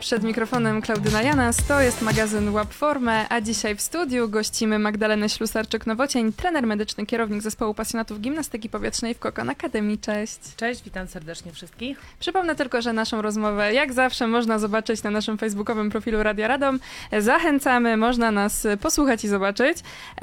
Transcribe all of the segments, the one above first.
Przed mikrofonem Klaudyna Janas, to jest magazyn Łap Formę, a dzisiaj w studiu gościmy Magdalenę Ślusarczyk-Nowocień, trener medyczny, kierownik zespołu pasjonatów gimnastyki powietrznej w Kokon Academy. Cześć. Cześć, witam serdecznie wszystkich. Przypomnę tylko, że naszą rozmowę jak zawsze można zobaczyć na naszym facebookowym profilu Radia Radom. Zachęcamy, można nas posłuchać i zobaczyć.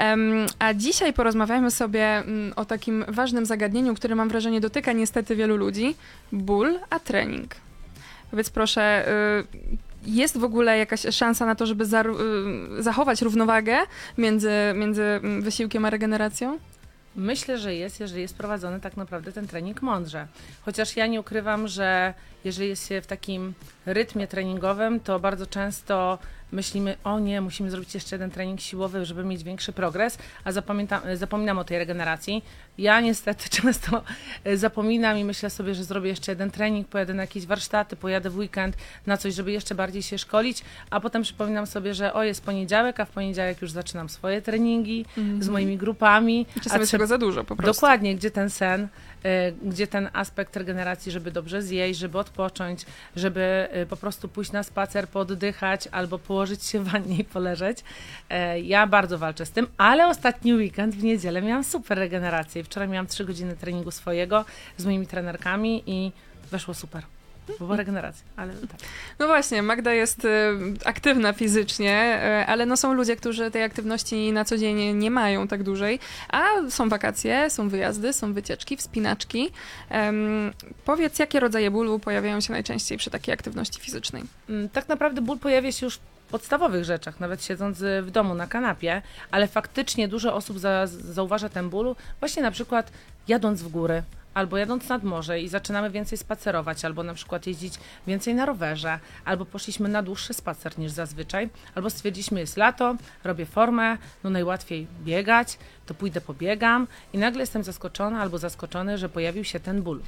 A dzisiaj porozmawiajmy sobie o takim ważnym zagadnieniu, które mam wrażenie dotyka niestety wielu ludzi. Ból, a trening. Powiedz proszę, jest w ogóle jakaś szansa na to, żeby zachować równowagę między wysiłkiem a regeneracją? Myślę, że jest, jeżeli jest prowadzony tak naprawdę ten trening mądrze. Chociaż ja nie ukrywam, że jeżeli jest się w takim rytmie treningowym, to bardzo często myślimy, o nie, musimy zrobić jeszcze jeden trening siłowy, żeby mieć większy progres, a zapominam o tej regeneracji. Ja niestety często zapominam i myślę sobie, że zrobię jeszcze jeden trening, pojadę na jakieś warsztaty, pojadę w weekend na coś, żeby jeszcze bardziej się szkolić, a potem przypominam sobie, że jest poniedziałek, a w poniedziałek już zaczynam swoje treningi z moimi grupami. Czasem jest tego za dużo po prostu. Dokładnie, gdzie ten sen, gdzie ten aspekt regeneracji, żeby dobrze zjeść, żeby odpocząć, żeby po prostu pójść na spacer, pooddychać albo położyć się w wannie i poleżeć. Ja bardzo walczę z tym, ale ostatni weekend w niedzielę miałam super regenerację. Wczoraj miałam 3 godziny treningu swojego z moimi trenerkami i weszło super. Była regeneracja, ale tak. No właśnie, Magda jest aktywna fizycznie, ale są ludzie, którzy tej aktywności na co dzień nie mają tak dużej, a są wakacje, są wyjazdy, są wycieczki, wspinaczki. Powiedz, jakie rodzaje bólu pojawiają się najczęściej przy takiej aktywności fizycznej? Tak naprawdę ból pojawia się już w podstawowych rzeczach, nawet siedząc w domu na kanapie, ale faktycznie dużo osób zauważa ten ból właśnie na przykład jadąc w góry, albo jadąc nad morze i zaczynamy więcej spacerować, albo na przykład jeździć więcej na rowerze, albo poszliśmy na dłuższy spacer niż zazwyczaj, albo stwierdziliśmy, jest lato, robię formę, najłatwiej biegać, to pójdę pobiegam i nagle jestem zaskoczona albo zaskoczony, że pojawił się ten ból.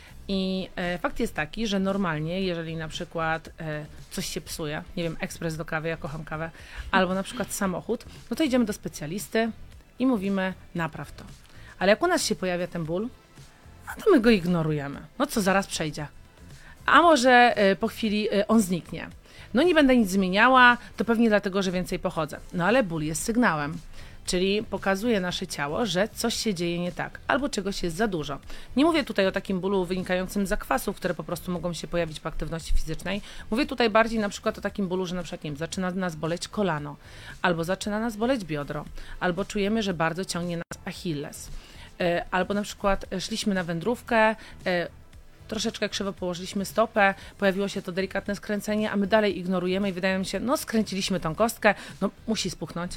I fakt jest taki, że normalnie, jeżeli na przykład coś się psuje, nie wiem, ekspres do kawy, ja kocham kawę, albo na przykład samochód, to idziemy do specjalisty i mówimy, napraw to. Ale jak u nas się pojawia ten ból, to my go ignorujemy. Co zaraz przejdzie. A może po chwili on zniknie. Nie będę nic zmieniała, to pewnie dlatego, że więcej pochodzę. Ale ból jest sygnałem. Czyli pokazuje nasze ciało, że coś się dzieje nie tak, albo czegoś jest za dużo. Nie mówię tutaj o takim bólu wynikającym z zakwasów, które po prostu mogą się pojawić po aktywności fizycznej. Mówię tutaj bardziej na przykład o takim bólu, że na przykład, nie wiem, zaczyna nas boleć kolano, albo zaczyna nas boleć biodro, albo czujemy, że bardzo ciągnie nas Achilles. Albo na przykład szliśmy na wędrówkę, troszeczkę krzywo położyliśmy stopę, pojawiło się to delikatne skręcenie, a my dalej ignorujemy i wydaje mi się, skręciliśmy tą kostkę, musi spuchnąć.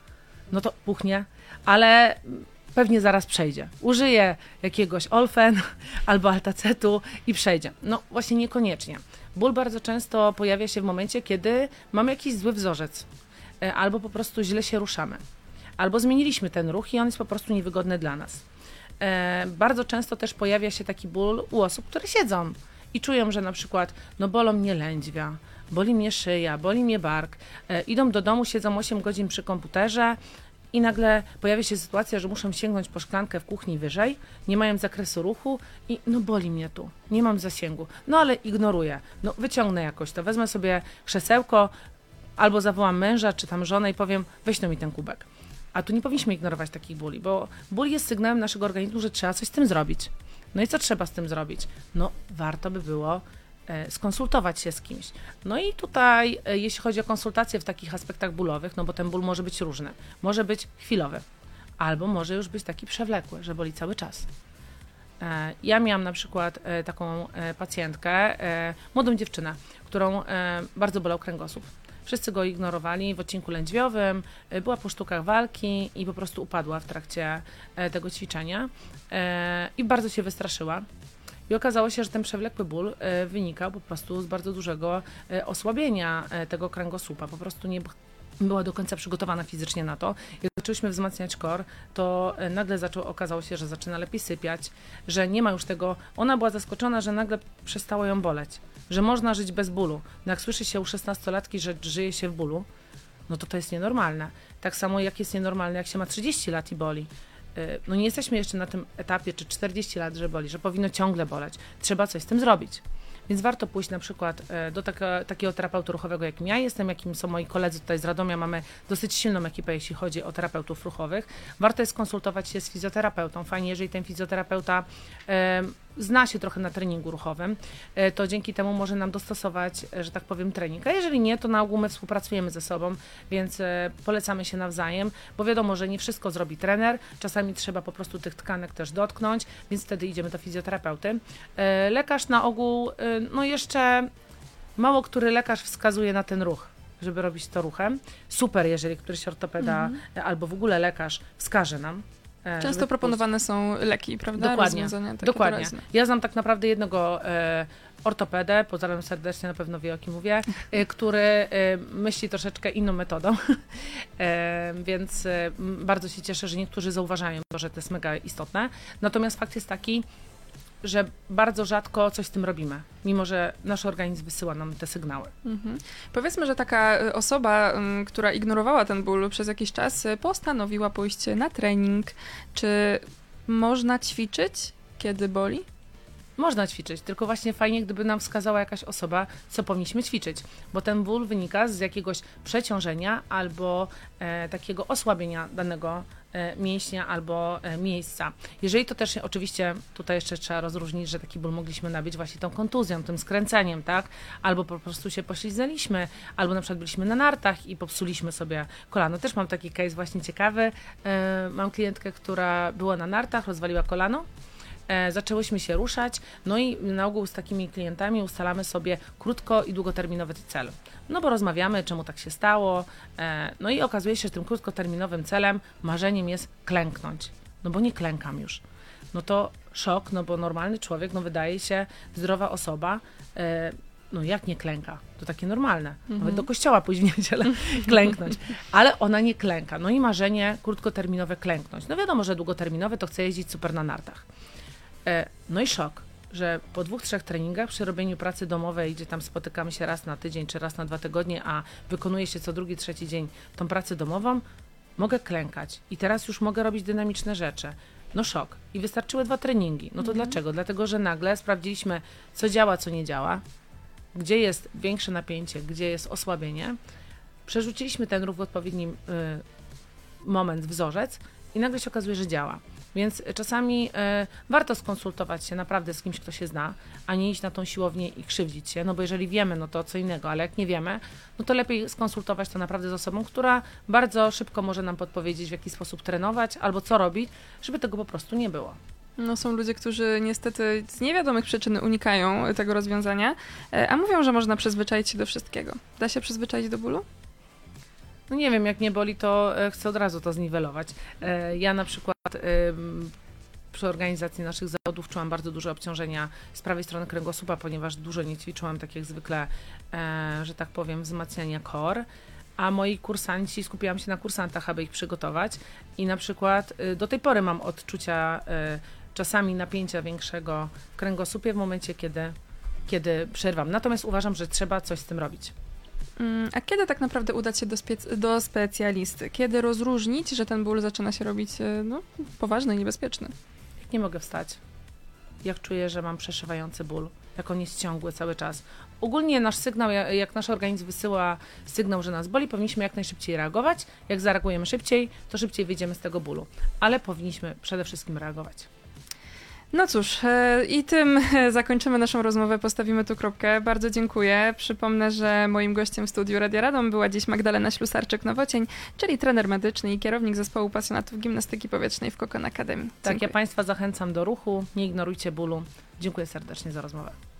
To puchnie, ale pewnie zaraz przejdzie. Użyję jakiegoś Olfen albo Altacetu i przejdzie. Właśnie niekoniecznie. Ból bardzo często pojawia się w momencie, kiedy mamy jakiś zły wzorzec, albo po prostu źle się ruszamy, albo zmieniliśmy ten ruch i on jest po prostu niewygodny dla nas. Bardzo często też pojawia się taki ból u osób, które siedzą i czują, że na przykład bolą mnie lędźwia, boli mnie szyja, boli mnie bark, idą do domu, siedzą 8 godzin przy komputerze i nagle pojawia się sytuacja, że muszą sięgnąć po szklankę w kuchni wyżej, nie mają zakresu ruchu i boli mnie tu, nie mam zasięgu, ale ignoruję, wyciągnę jakoś to, wezmę sobie krzesełko albo zawołam męża czy tam żonę i powiem, weź mi ten kubek. A tu nie powinniśmy ignorować takich bóli, bo ból jest sygnałem naszego organizmu, że trzeba coś z tym zrobić. I co trzeba z tym zrobić? Warto by było skonsultować się z kimś. I tutaj, jeśli chodzi o konsultacje w takich aspektach bólowych, bo ten ból może być różny. Może być chwilowy, albo może już być taki przewlekły, że boli cały czas. Ja miałam na przykład taką pacjentkę, młodą dziewczynę, którą bardzo bolał kręgosłup. Wszyscy go ignorowali w odcinku lędźwiowym, była po sztukach walki i po prostu upadła w trakcie tego ćwiczenia i bardzo się wystraszyła. I okazało się, że ten przewlekły ból wynikał po prostu z bardzo dużego osłabienia tego kręgosłupa. Po prostu nie była do końca przygotowana fizycznie na to. Jak zaczęłyśmy wzmacniać core, to nagle okazało się, że zaczyna lepiej sypiać, że nie ma już tego. Ona była zaskoczona, że nagle przestało ją boleć, że można żyć bez bólu. Jak słyszy się u 16-latki, że żyje się w bólu, to jest nienormalne. Tak samo jak jest nienormalne, jak się ma 30 lat i boli. Nie jesteśmy jeszcze na tym etapie, czy 40 lat, że boli, że powinno ciągle boleć. Trzeba coś z tym zrobić. Więc warto pójść na przykład do takiego terapeuty ruchowego, jakim ja jestem, jakim są moi koledzy tutaj z Radomia. Mamy dosyć silną ekipę, jeśli chodzi o terapeutów ruchowych. Warto jest konsultować się z fizjoterapeutą. Fajnie, jeżeli ten fizjoterapeuta zna się trochę na treningu ruchowym, to dzięki temu może nam dostosować, że tak powiem, trening. A jeżeli nie, to na ogół my współpracujemy ze sobą, więc polecamy się nawzajem, bo wiadomo, że nie wszystko zrobi trener, czasami trzeba po prostu tych tkanek też dotknąć, więc wtedy idziemy do fizjoterapeuty. Lekarz na ogół, no jeszcze mało który lekarz wskazuje na ten ruch, żeby robić to ruchem. Super, jeżeli któryś ortopeda albo w ogóle lekarz wskaże nam. Często proponowane są leki, prawda? Dokładnie, Rozwiązania takie dokładnie. doraźne. Ja znam tak naprawdę jednego ortopedę, pozdrawiam serdecznie, na pewno wie, o kim mówię, który myśli troszeczkę inną metodą, więc bardzo się cieszę, że niektórzy zauważają to, że to jest mega istotne. Natomiast fakt jest taki, że bardzo rzadko coś z tym robimy, mimo że nasz organizm wysyła nam te sygnały. Powiedzmy, że taka osoba, która ignorowała ten ból przez jakiś czas, postanowiła pójść na trening. Czy można ćwiczyć, kiedy boli? Można ćwiczyć, tylko właśnie fajnie, gdyby nam wskazała jakaś osoba, co powinniśmy ćwiczyć, bo ten ból wynika z jakiegoś przeciążenia albo takiego osłabienia danego mięśnia albo miejsca. Jeżeli to też oczywiście, tutaj jeszcze trzeba rozróżnić, że taki ból mogliśmy nabyć właśnie tą kontuzją, tym skręceniem, tak? Albo po prostu się pośliznęliśmy, albo na przykład byliśmy na nartach i popsuliśmy sobie kolano. Też mam taki case właśnie ciekawy. Mam klientkę, która była na nartach, rozwaliła kolano. Zaczęłyśmy się ruszać, no i na ogół z takimi klientami ustalamy sobie krótko i długoterminowy cel. No bo rozmawiamy, czemu tak się stało, no i okazuje się, że tym krótkoterminowym celem, marzeniem jest klęknąć. No bo nie klękam już. No to szok, no bo normalny człowiek, no wydaje się, zdrowa osoba, no jak nie klęka? To takie normalne. Nawet do kościoła pójść w niedzielę, klęknąć. Ale ona nie klęka. No i marzenie krótkoterminowe klęknąć. No wiadomo, że długoterminowe to chce jeździć super na nartach. No i szok, że po 2-3 treningach przy robieniu pracy domowej, gdzie tam spotykamy się raz na tydzień czy raz na 2 tygodnie, a wykonuje się co drugi, trzeci dzień tą pracę domową, mogę klękać i teraz już mogę robić dynamiczne rzeczy. No szok. I wystarczyły 2 treningi. No to dlaczego? Dlatego, że nagle sprawdziliśmy, co działa, co nie działa, gdzie jest większe napięcie, gdzie jest osłabienie. Przerzuciliśmy ten ruch w odpowiedni moment, wzorzec i nagle się okazuje, że działa. Więc czasami warto skonsultować się naprawdę z kimś, kto się zna, a nie iść na tą siłownię i krzywdzić się, no bo jeżeli wiemy, no to co innego, ale jak nie wiemy, no to lepiej skonsultować to naprawdę z osobą, która bardzo szybko może nam podpowiedzieć, w jaki sposób trenować albo co robić, żeby tego po prostu nie było. No są ludzie, którzy niestety z niewiadomych przyczyn unikają tego rozwiązania, a mówią, że można przyzwyczaić się do wszystkiego. Da się przyzwyczaić do bólu? No nie wiem, jak mnie boli, to chcę od razu to zniwelować. Ja na przykład przy organizacji naszych zawodów czułam bardzo duże obciążenia z prawej strony kręgosłupa, ponieważ dużo nie ćwiczyłam, tak jak zwykle, że tak powiem, wzmacniania core, a moi kursanci, skupiłam się na kursantach, aby ich przygotować i na przykład do tej pory mam odczucia czasami napięcia większego w kręgosłupie w momencie, kiedy przerwam. Natomiast uważam, że trzeba coś z tym robić. A kiedy tak naprawdę udać się do specjalisty? Kiedy rozróżnić, że ten ból zaczyna się robić poważny i niebezpieczny? Jak nie mogę wstać, jak czuję, że mam przeszywający ból, jak on jest ciągły cały czas. Ogólnie nasz sygnał, jak nasz organizm wysyła sygnał, że nas boli, powinniśmy jak najszybciej reagować. Jak zareagujemy szybciej, to szybciej wyjdziemy z tego bólu. Ale powinniśmy przede wszystkim reagować. No cóż, i tym zakończymy naszą rozmowę, postawimy tu kropkę. Bardzo dziękuję. Przypomnę, że moim gościem w studiu Radia Radom była dziś Magdalena Ślusarczyk-Nowocień, czyli trener medyczny i kierownik zespołu pasjonatów gimnastyki powietrznej w Kokon Academy. Tak, ja Państwa zachęcam do ruchu, nie ignorujcie bólu. Dziękuję serdecznie za rozmowę.